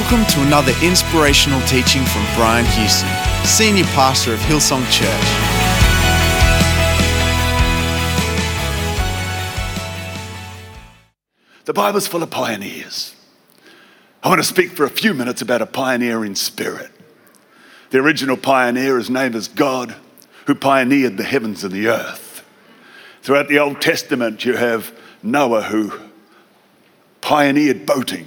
Welcome to another inspirational teaching from Brian Houston, Senior Pastor of Hillsong Church. The Bible's full of pioneers. I want to speak for a few minutes about a pioneering spirit. The original pioneer, his name is God, who pioneered the heavens and the earth. Throughout the Old Testament, you have Noah, who pioneered boating.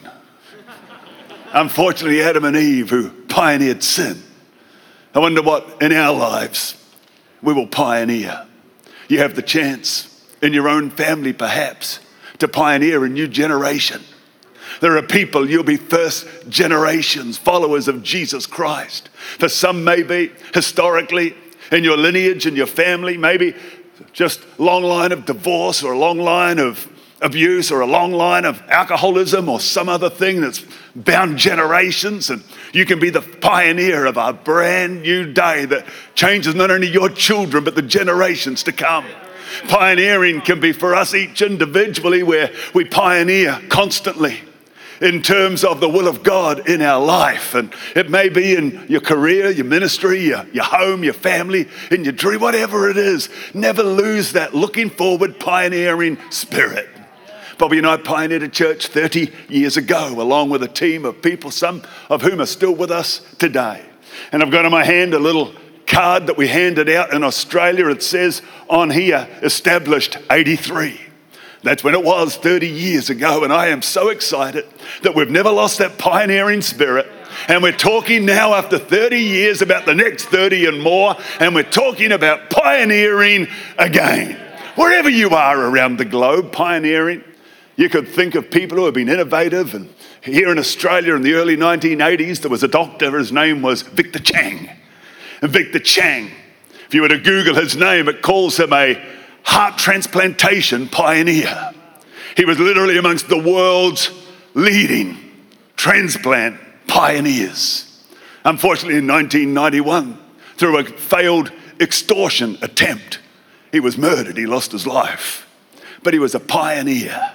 Unfortunately, Adam and Eve, who pioneered sin. I wonder what in our lives we will pioneer. You have the chance in your own family, perhaps, to pioneer a new generation. There are people, you'll be first generations followers of Jesus Christ. For some, maybe historically in your lineage, in your family, maybe just a long line of divorce or a long line of abuse or a long line of alcoholism or some other thing that's bound generations, and you can be the pioneer of a brand new day that changes not only your children but the generations to come. Pioneering can be for us each individually, where we pioneer constantly in terms of the will of God in our life. And it may be in your career, your ministry, your home, your family, in your dream, whatever it is. Never lose that looking forward, pioneering spirit. Bobby and I pioneered a church 30 years ago, along with a team of people, some of whom are still with us today. And I've got in my hand a little card that we handed out in Australia. It says on here, established 83. That's when it was 30 years ago. And I am so excited that we've never lost that pioneering spirit. And we're talking now after 30 years about the next 30 and more. And we're talking about pioneering again. Wherever you are around the globe, pioneering. You could think of people who have been innovative. And here in Australia in the early 1980s, there was a doctor, his name was Victor Chang. And Victor Chang, if you were to Google his name, it calls him a heart transplantation pioneer. He was literally amongst the world's leading transplant pioneers. Unfortunately, in 1991, through a failed extortion attempt, he was murdered. He lost his life. But he was a pioneer.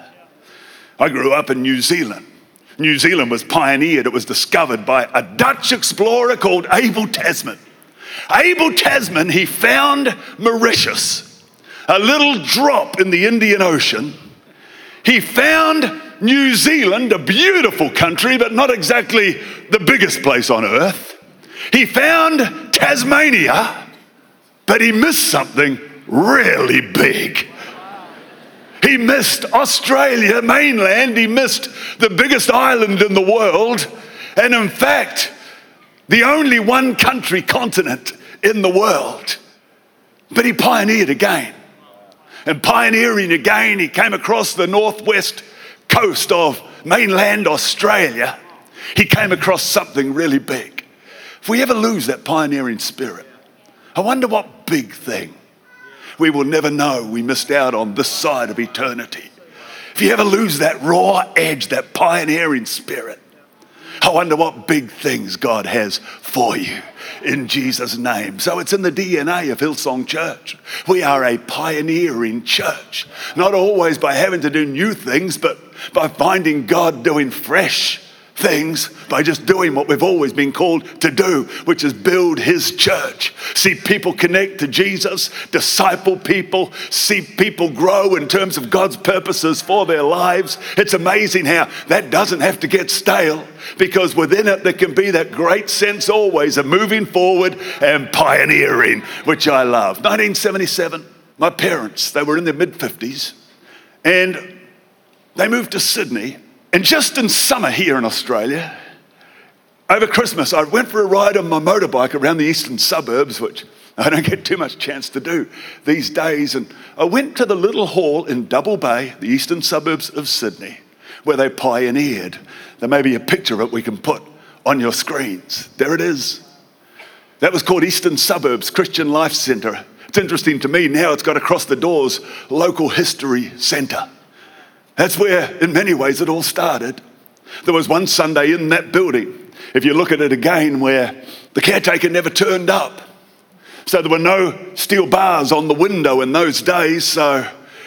I grew up in New Zealand. New Zealand was pioneered. It was discovered by a Dutch explorer called Abel Tasman. Abel Tasman, he found Mauritius, a little drop in the Indian Ocean. He found New Zealand, a beautiful country, but not exactly the biggest place on earth. He found Tasmania, but he missed something really big. He missed Australia mainland. He missed the biggest island in the world. And in fact, the only one country continent in the world. But he pioneered again. And pioneering again, he came across the northwest coast of mainland Australia. He came across something really big. If we ever lose that pioneering spirit, I wonder what big thing we will never know we missed out on this side of eternity. If you ever lose that raw edge, that pioneering spirit, I wonder what big things God has for you in Jesus' name. So it's in the DNA of Hillsong Church. We are a pioneering church, not always by having to do new things, but by finding God doing fresh things, by just doing what we've always been called to do, which is build his church. See people connect to Jesus, disciple people, see people grow in terms of God's purposes for their lives. It's amazing how that doesn't have to get stale, because within it there can be that great sense always of moving forward and pioneering, which I love. 1977, my parents, they were in their mid-50s, and they moved to Sydney. And just in summer here in Australia, over Christmas, I went for a ride on my motorbike around the eastern suburbs, which I don't get too much chance to do these days. And I went to the little hall in Double Bay, the eastern suburbs of Sydney, where they pioneered. There may be a picture of it we can put on your screens. There it is. That was called Eastern Suburbs Christian Life Centre. It's interesting to me now it's got across the doors, Local History Centre. That's where, in many ways, it all started. There was one Sunday in that building, if you look at it again, where the caretaker never turned up. So there were no steel bars on the window in those days. So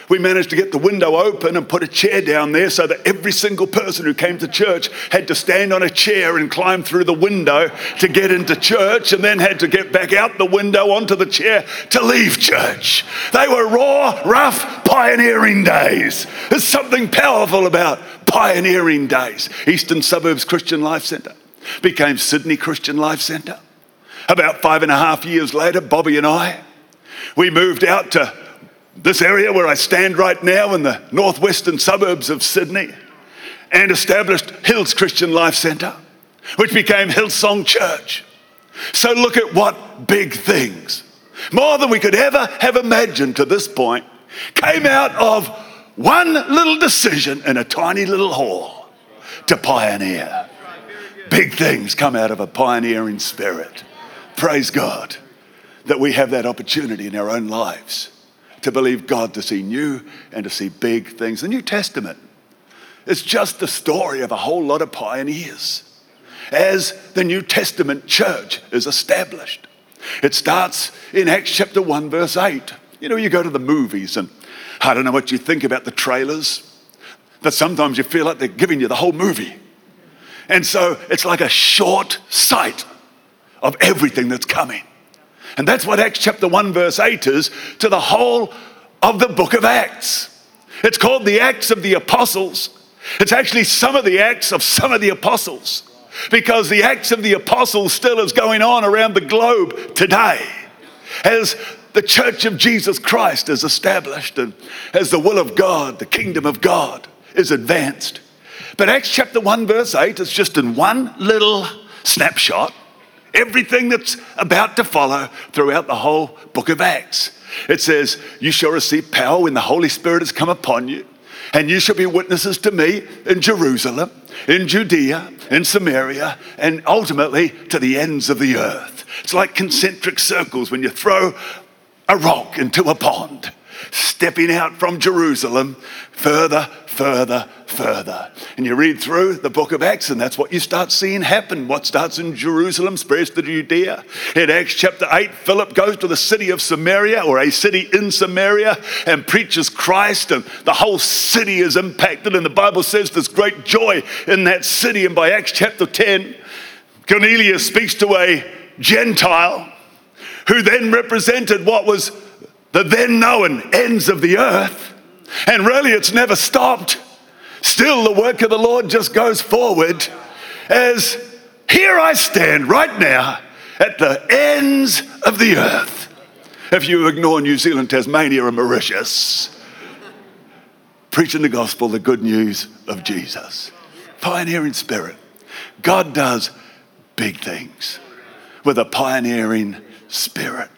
we managed to get the window open and put a chair down there so that every single person who came to church had to stand on a chair and climb through the window to get into church, and then had to get back out the window onto the chair to leave church. They were raw, rough, pioneering days. There's something powerful about pioneering days. Eastern Suburbs Christian Life Centre became Sydney Christian Life Centre. About 5.5 years later, Bobby and I, we moved out to this area where I stand right now in the northwestern suburbs of Sydney, and established Hills Christian Life Centre, which became Hillsong Church. So look at what big things, more than we could ever have imagined to this point, came out of one little decision in a tiny little hall to pioneer. Big things come out of a pioneering spirit. Praise God that we have that opportunity in our own lives to believe God, to see new and to see big things. The New Testament is just the story of a whole lot of pioneers as the New Testament church is established. It starts in Acts chapter 1, verse 8. You know, you go to the movies, and I don't know what you think about the trailers, but sometimes you feel like they're giving you the whole movie. And so it's like a short sight of everything that's coming. And that's what Acts chapter 1 verse 8 is to the whole of the book of Acts. It's called the Acts of the Apostles. It's actually some of the Acts of some of the Apostles, because the Acts of the Apostles still is going on around the globe today as the Church of Jesus Christ is established and as the will of God, the kingdom of God is advanced. But Acts chapter 1 verse 8 is just in one little snapshot everything that's about to follow throughout the whole book of Acts. It says, you shall receive power when the Holy Spirit has come upon you, and you shall be witnesses to me in Jerusalem, in Judea, in Samaria, and ultimately to the ends of the earth. It's like concentric circles when you throw a rock into a pond, stepping out from Jerusalem further, further, further. And you read through the book of Acts, and that's what you start seeing happen. What starts in Jerusalem spreads to Judea. In Acts chapter 8, Philip goes to the city of Samaria, or a city in Samaria, and preaches Christ, and the whole city is impacted. And the Bible says there's great joy in that city. And by Acts chapter 10, Cornelius speaks to a Gentile who then represented what was the then known ends of the earth. And really it's never stopped. Still the work of the Lord just goes forward, as here I stand right now at the ends of the earth. If you ignore New Zealand, Tasmania and Mauritius, preaching the gospel, the good news of Jesus. Pioneering spirit. God does big things with a pioneering spirit.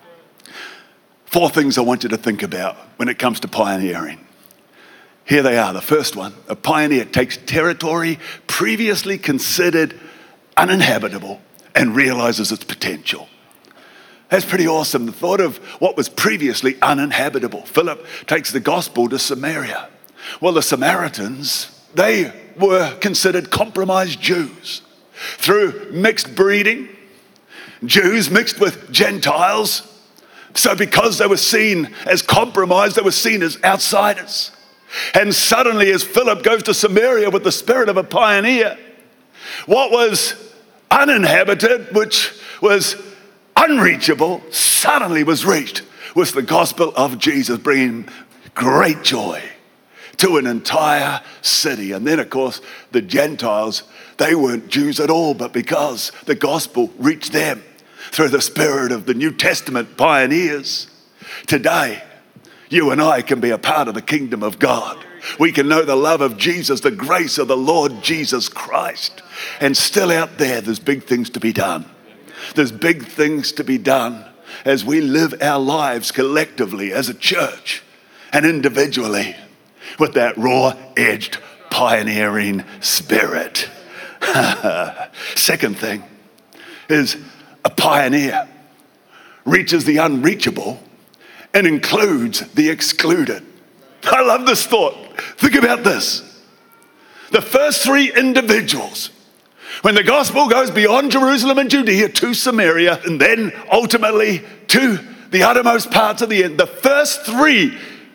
4 things I want you to think about when it comes to pioneering. Here they are. The first one, a pioneer takes territory previously considered uninhabitable and realizes its potential. That's pretty awesome. The thought of what was previously uninhabitable. Philip takes the gospel to Samaria. Well, the Samaritans, they were considered compromised Jews. Through mixed breeding, Jews mixed with Gentiles. So because they were seen as compromised, they were seen as outsiders. And suddenly, as Philip goes to Samaria with the spirit of a pioneer, what was uninhabited, which was unreachable, suddenly was reached with the gospel of Jesus, bringing great joy to an entire city. And then, of course, the Gentiles, they weren't Jews at all, but because the gospel reached them through the spirit of the New Testament pioneers, today, you and I can be a part of the kingdom of God. We can know the love of Jesus, the grace of the Lord Jesus Christ. And still out there's big things to be done. There's big things to be done as we live our lives collectively as a church and individually with that raw-edged pioneering spirit. Second thing is a pioneer reaches the unreachable and includes the excluded. I love this thought. Think about this. The first 3 individuals, when the gospel goes beyond Jerusalem and Judea to Samaria, and then ultimately to the uttermost parts of the end, the first 3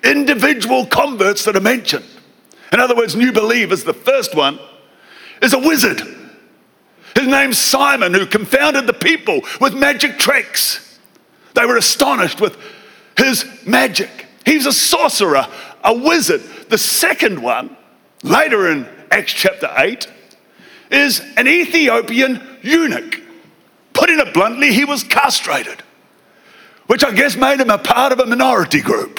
individual converts that are mentioned. In other words, new believers. The first one is a wizard. His name's Simon, who confounded the people with magic tricks. They were astonished with his magic. He's a sorcerer, a wizard. The second one, later in Acts chapter 8, is an Ethiopian eunuch. Putting it bluntly, he was castrated, which I guess made him a part of a minority group.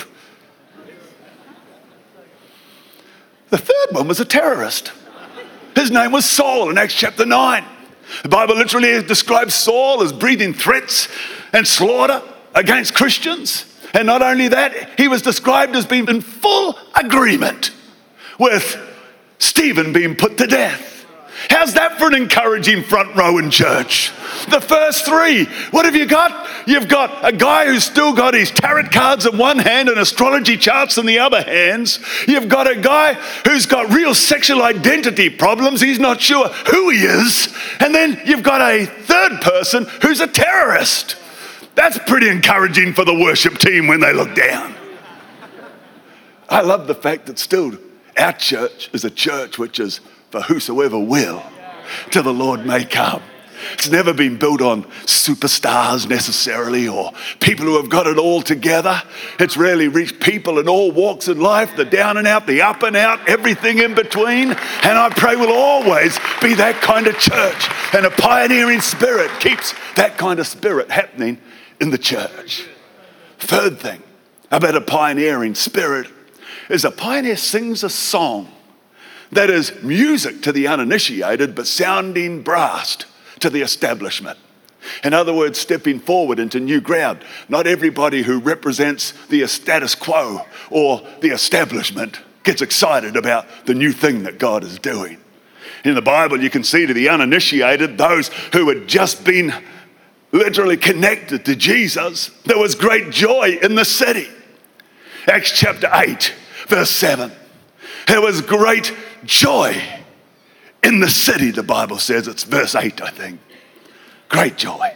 The third one was a terrorist. His name was Saul in Acts chapter 9. The Bible literally describes Saul as breathing threats and slaughter against Christians. And not only that, he was described as being in full agreement with Stephen being put to death. How's that for an encouraging front row in church? The first three, what have you got? You've got a guy who's still got his tarot cards in one hand and astrology charts in the other hands. You've got a guy who's got real sexual identity problems. He's not sure who he is. And then you've got a third person who's a terrorist. That's pretty encouraging for the worship team when they look down. I love the fact that still our church is a church which is for whosoever will, till the Lord may come. It's never been built on superstars necessarily or people who have got it all together. It's really reached people in all walks of life, the down and out, the up and out, everything in between. And I pray we'll always be that kind of church. And a pioneering spirit keeps that kind of spirit happening in the church. Third thing about a pioneering spirit is a pioneer sings a song that is music to the uninitiated, but sounding brass to the establishment. In other words, stepping forward into new ground. Not everybody who represents the status quo or the establishment gets excited about the new thing that God is doing. In the Bible, you can see to the uninitiated, those who had just been literally connected to Jesus, there was great joy in the city. Acts chapter 8, verse 7. There was great joy in the city, the Bible says. It's verse 8, I think. Great joy.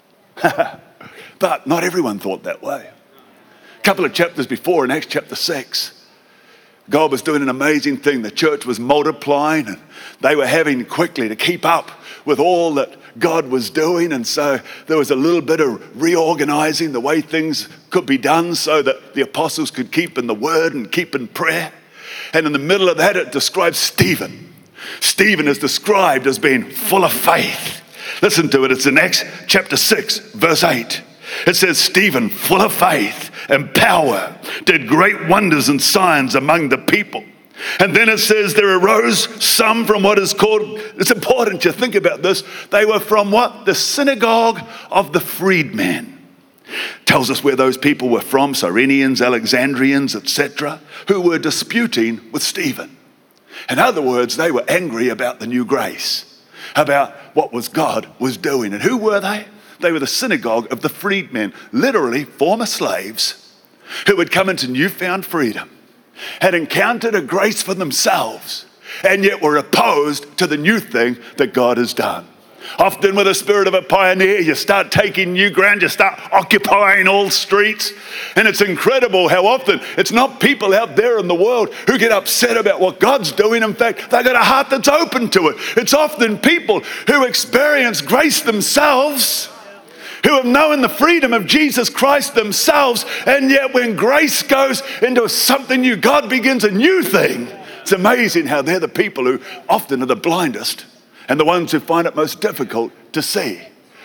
But not everyone thought that way. A couple of chapters before, in Acts chapter 6, God was doing an amazing thing. The church was multiplying and they were having quickly to keep up with all that God was doing. And so there was a little bit of reorganizing the way things could be done so that the apostles could keep in the word and keep in prayer. And in the middle of that, it describes Stephen. Stephen is described as being full of faith. Listen to it. It's in Acts chapter 6, verse 8. It says, Stephen, full of faith and power, did great wonders and signs among the people. And then it says there arose some from what is called, it's important you think about this, they were from what? The synagogue of the freedmen. Tells us where those people were from, Cyrenians, Alexandrians, etc., who were disputing with Stephen. In other words, they were angry about the new grace, about what God was doing. And who were they? They were the synagogue of the freedmen, literally former slaves who had come into newfound freedom, had encountered a grace for themselves, and yet were opposed to the new thing that God has done. Often with the spirit of a pioneer, you start taking new ground, you start occupying all streets. And it's incredible how often it's not people out there in the world who get upset about what God's doing. In fact, they've got a heart that's open to it. It's often people who experience grace themselves, who have known the freedom of Jesus Christ themselves. And yet when grace goes into something new, God begins a new thing. It's amazing how they're the people who often are the blindest and the ones who find it most difficult to see.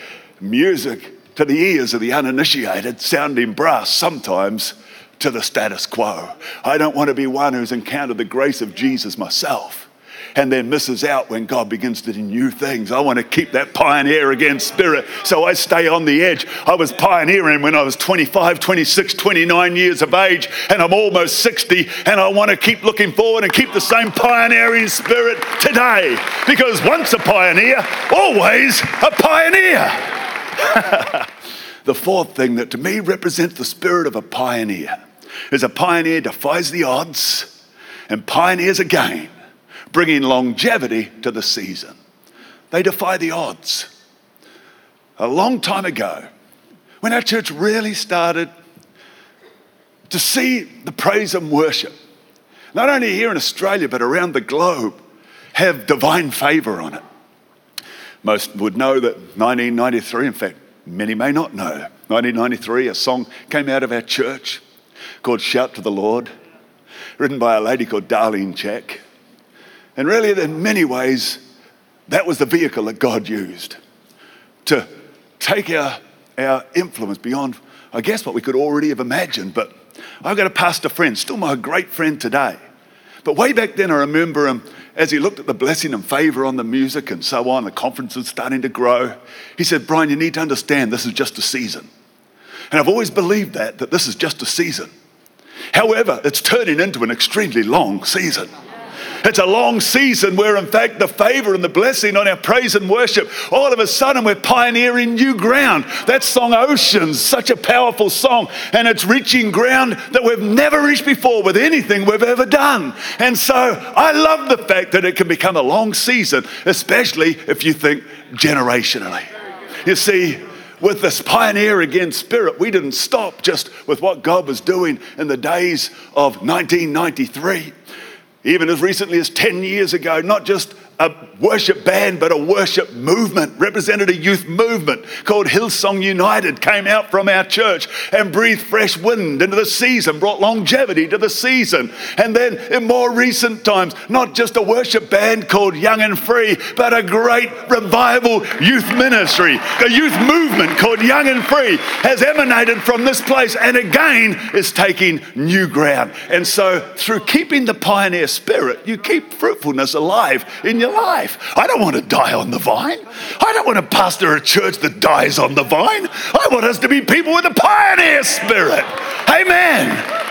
Music to the ears of the uninitiated, sounding brass sometimes to the status quo. I don't want to be one who's encountered the grace of Jesus myself and then misses out when God begins to do new things. I want to keep that pioneer again spirit, so I stay on the edge. I was pioneering when I was 25, 26, 29 years of age, and I'm almost 60, and I want to keep looking forward and keep the same pioneering spirit today, because once a pioneer, always a pioneer. The fourth thing that to me represents the spirit of a pioneer is a pioneer defies the odds and pioneers again, bringing longevity to the season. They defy the odds. A long time ago, when our church really started to see the praise and worship, not only here in Australia, but around the globe, have divine favor on it. Most would know that 1993, in fact, many may not know, 1993, a song came out of our church called Shout to the Lord, written by a lady called Darlene Check. And really, in many ways, that was the vehicle that God used to take our influence beyond, I guess, what we could already have imagined. But I've got a pastor friend, still my great friend today. But way back then, I remember him as he looked at the blessing and favor on the music and so on, the conference was starting to grow. He said, Brian, you need to understand this is just a season. And I've always believed that this is just a season. However, it's turning into an extremely long season. It's a long season where, in fact, the favor and the blessing on our praise and worship, all of a sudden we're pioneering new ground. That song, Oceans, such a powerful song, and it's reaching ground that we've never reached before with anything we've ever done. And so I love the fact that it can become a long season, especially if you think generationally. You see, with this pioneer again spirit, we didn't stop just with what God was doing in the days of 1993. Even as recently as 10 years ago, not just a worship band, but a worship movement, represented a youth movement called Hillsong United, came out from our church and breathed fresh wind into the season, brought longevity to the season. And then in more recent times, not just a worship band called Young and Free, but a great revival youth ministry, a youth movement called Young and Free has emanated from this place and again is taking new ground. And so through keeping the pioneer spirit, you keep fruitfulness alive in your life. I don't want to die on the vine. I don't want to pastor a church that dies on the vine. I want us to be people with a pioneer spirit. Amen.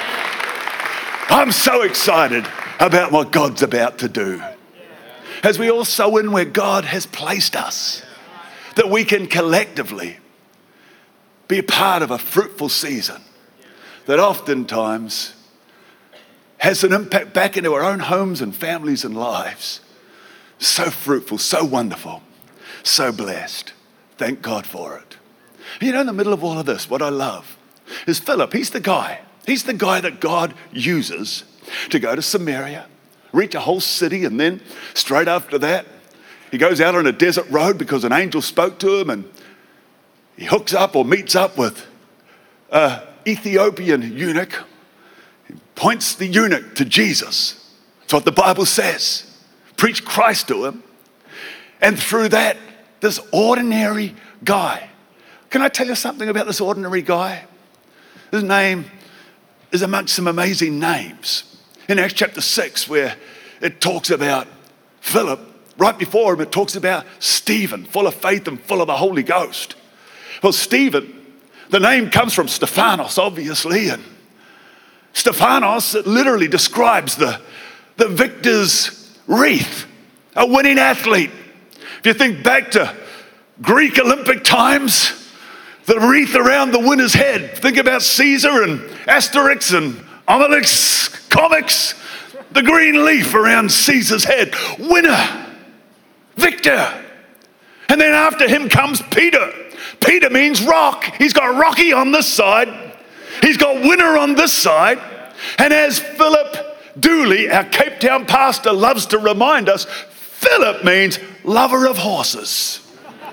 I'm so excited about what God's about to do. As we all sow in where God has placed us, that we can collectively be a part of a fruitful season that oftentimes has an impact back into our own homes and families and lives. So fruitful, so wonderful, so blessed. Thank God for it. You know, in the middle of all of this, what I love is Philip. He's the guy that God uses to go to Samaria, reach a whole city, and then straight after that, he goes out on a desert road because an angel spoke to him, and he hooks up or meets up with an Ethiopian eunuch. He points the eunuch to Jesus. That's what the Bible says. Preach Christ to him. And through that, this ordinary guy. Can I tell you something about this ordinary guy? His name is amongst some amazing names. In Acts chapter 6, where it talks about Philip, right before him it talks about Stephen, full of faith and full of the Holy Ghost. Well, Stephen, the name comes from Stephanos, obviously, and Stephanos, it literally describes the victor's wreath, a winning athlete. If you think back to Greek Olympic times, the wreath around the winner's head. Think about Caesar and Asterix and Obelix comics. The green leaf around Caesar's head. Winner, victor. And then after him comes Peter. Peter means rock. He's got Rocky on this side. He's got winner on this side. And as Philip Dooley, our Cape Town pastor, loves to remind us, Philip means lover of horses.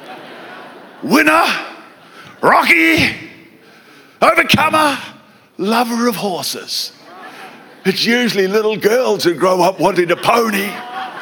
Winner, Rocky, overcomer, lover of horses. It's usually little girls who grow up wanting a pony.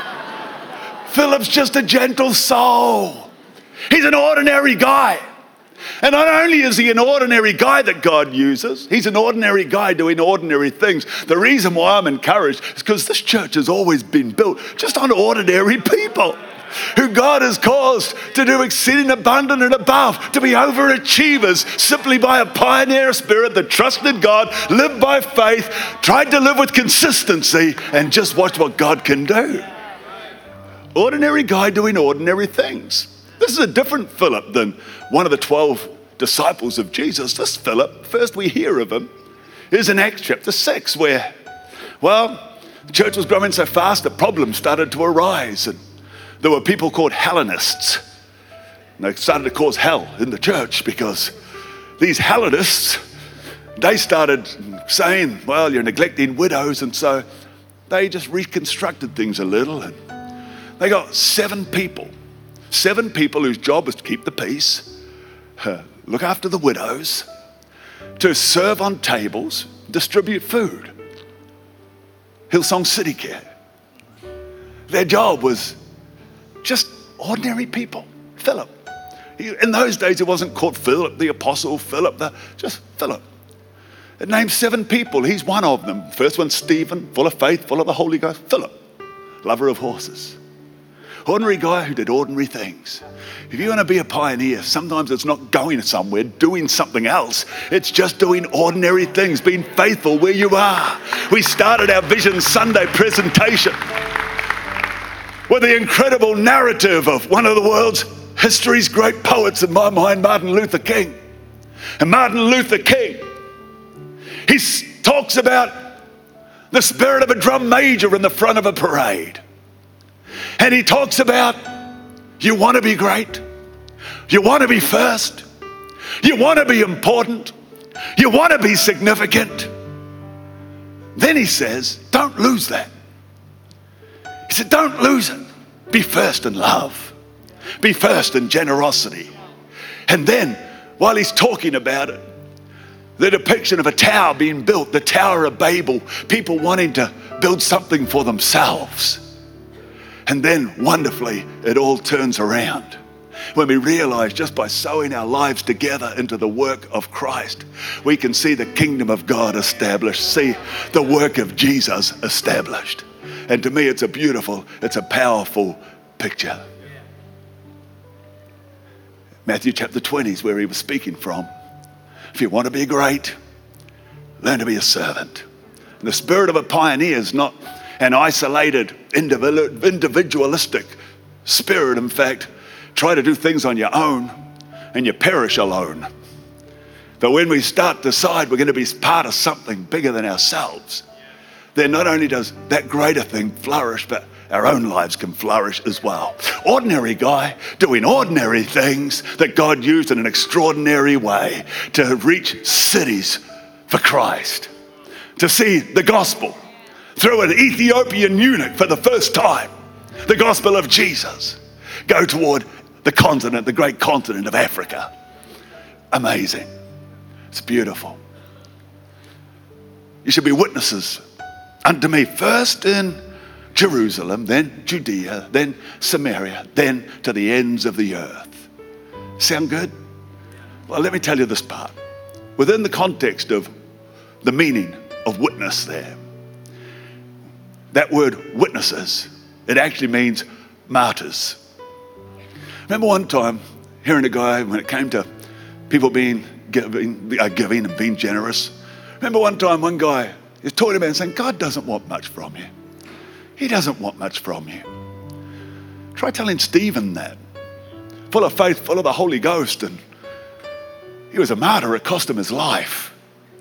Philip's just a gentle soul. He's an ordinary guy. And not only is he an ordinary guy that God uses, he's an ordinary guy doing ordinary things. The reason why I'm encouraged is because this church has always been built just on ordinary people who God has caused to do exceeding abundant and above, to be overachievers simply by a pioneer spirit that trusted God, lived by faith, tried to live with consistency, and just watched what God can do. Ordinary guy doing ordinary things. This is a different Philip than one of the 12 disciples of Jesus. This Philip, first we hear of him, is in Acts chapter 6, where, well, the church was growing so fast that problems started to arise. And there were people called Hellenists. And they started to cause hell in the church because these Hellenists they started saying, well, you're neglecting widows, and so they just reconstructed things a little, and they got 7 people whose job was to keep the peace, look after the widows, to serve on tables, distribute food. Hillsong City Care. Their job was just ordinary people. Philip. In those days, it wasn't called Philip the Apostle, just Philip. It named 7 people. He's one of them. First one, Stephen, full of faith, full of the Holy Ghost. Philip, lover of horses. Ordinary guy who did ordinary things. If you want to be a pioneer, sometimes it's not going somewhere, doing something else. It's just doing ordinary things, being faithful where you are. We started our Vision Sunday presentation with the incredible narrative of one of the world's history's great poets, in my mind, Martin Luther King. And Martin Luther King, he talks about the spirit of a drum major in the front of a parade. And he talks about, you want to be great, you want to be first, you want to be important, you want to be significant. Then he says, don't lose that. He said, don't lose it. Be first in love. Be first in generosity. And then, while he's talking about it, the depiction of a tower being built, the Tower of Babel, people wanting to build something for themselves. And then, wonderfully, it all turns around when we realize just by sewing our lives together into the work of Christ, we can see the kingdom of God established, see the work of Jesus established. And to me, it's a powerful picture. Matthew chapter 20 is where he was speaking from. If you want to be great, learn to be a servant. And the spirit of a pioneer is not an isolated, individualistic spirit. In fact, try to do things on your own and you perish alone. But when we start to decide we're going to be part of something bigger than ourselves, then not only does that greater thing flourish, but our own lives can flourish as well. Ordinary guy doing ordinary things that God used in an extraordinary way to reach cities for Christ, to see the gospel through an Ethiopian eunuch for the first time, the gospel of Jesus, go toward the continent, the great continent of Africa. Amazing. It's beautiful. You should be witnesses unto me, first in Jerusalem, then Judea, then Samaria, then to the ends of the earth. Sound good? Well, let me tell you this part. Within the context of the meaning of witness there, that word witnesses, it actually means martyrs. Remember one time hearing a guy, when it came to people being giving and being generous, remember one time one guy is talking about and saying, God doesn't want much from you. He doesn't want much from you. Try telling Stephen that. Full of faith, full of the Holy Ghost, and he was a martyr. It cost him his life.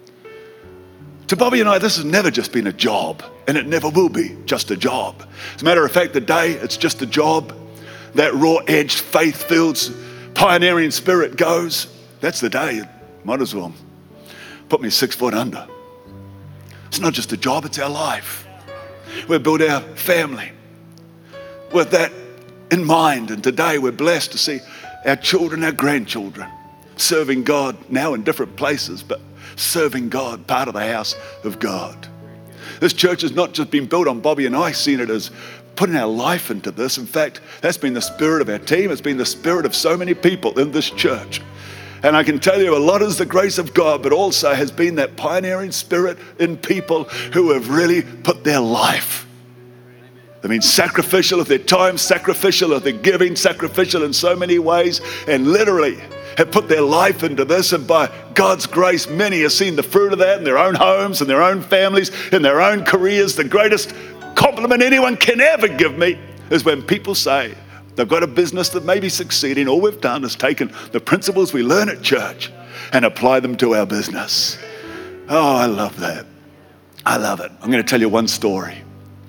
To Bobby and I, this has never just been a job, and it never will be just a job. As a matter of fact, the day it's just a job, that raw-edged, faith-filled, pioneering spirit goes, that's the day it might as well put me 6 foot under. It's not just a job, it's our life. We build our family with that in mind, and today we're blessed to see our children, our grandchildren, serving God now in different places, but serving God, part of the house of God. This church has not just been built on Bobby and I seeing it as putting our life into this. In fact, that's been the spirit of our team. It's been the spirit of so many people in this church. And I can tell you a lot is the grace of God, but also has been that pioneering spirit in people who have really put their life. I mean, sacrificial of their time, sacrificial of their giving, sacrificial in so many ways, and literally have put their life into this. And by God's grace, many have seen the fruit of that in their own homes, in their own families, in their own careers. The greatest compliment anyone can ever give me is when people say they've got a business that may be succeeding. All we've done is taken the principles we learn at church and apply them to our business. Oh, I love that. I love it. I'm going to tell you one story.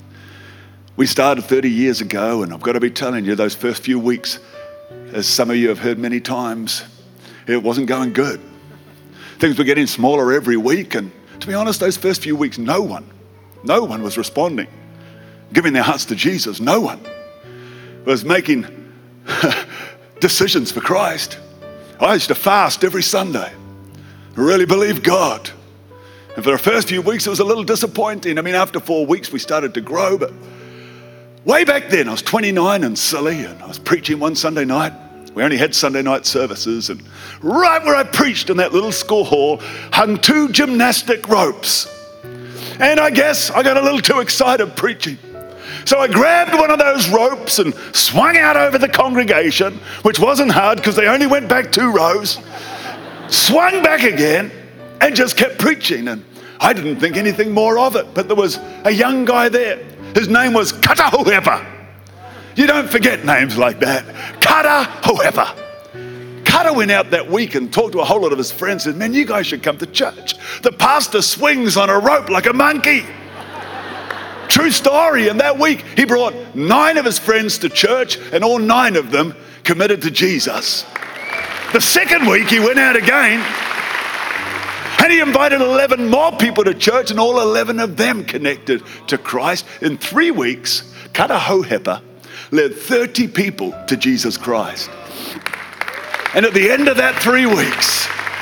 We started 30 years ago, and I've got to be telling you, those first few weeks, as some of you have heard many times, it wasn't going good. Things were getting smaller every week. And to be honest, those first few weeks, no one was responding, giving their hearts to Jesus. No one was making decisions for Christ. I used to fast every Sunday. I really believed God. And for the first few weeks, it was a little disappointing. I mean, after 4 weeks, we started to grow. But way back then, I was 29 and silly, and I was preaching one Sunday night. We only had Sunday night services. And right where I preached in that little school hall hung 2 gymnastic ropes. And I guess I got a little too excited preaching. So I grabbed one of those ropes and swung out over the congregation, which wasn't hard because they only went back 2 rows, swung back again, and just kept preaching. And I didn't think anything more of it, but there was a young guy there. His name was Kata Hohepa. You don't forget names like that. Kata Hohepa. Kata went out that week and talked to a whole lot of his friends and said, man, you guys should come to church. The pastor swings on a rope like a monkey. True story. And that week, he brought 9 of his friends to church, and all 9 of them committed to Jesus. The second week, he went out again, and he invited 11 more people to church, and all 11 of them connected to Christ. In 3 weeks, Kata Hohepa led 30 people to Jesus Christ. And at the end of that 3 weeks,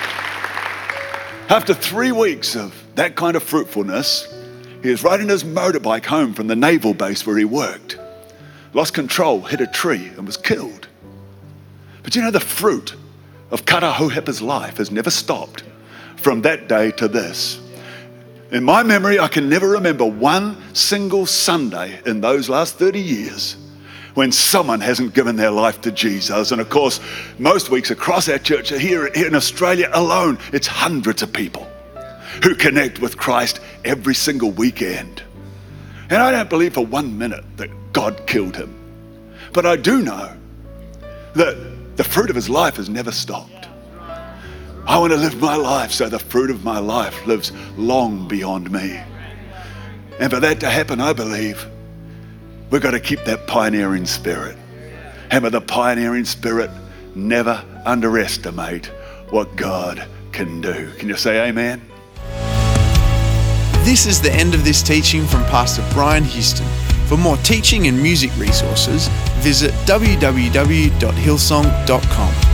after 3 weeks of that kind of fruitfulness, he was riding his motorbike home from the naval base where he worked, lost control, hit a tree, and was killed. But you know, the fruit of Kata Hohepa's life has never stopped from that day to this. In my memory, I can never remember one single Sunday in those last 30 years when someone hasn't given their life to Jesus. And of course, most weeks across our church, here in Australia alone, it's hundreds of people who connect with Christ every single weekend. And I don't believe for 1 minute that God killed him. But I do know that the fruit of his life has never stopped. I want to live my life so the fruit of my life lives long beyond me. And for that to happen, I believe we've got to keep that pioneering spirit. And with the pioneering spirit, never underestimate what God can do. Can you say amen? This is the end of this teaching from Pastor Brian Houston. For more teaching and music resources, visit www.hillsong.com.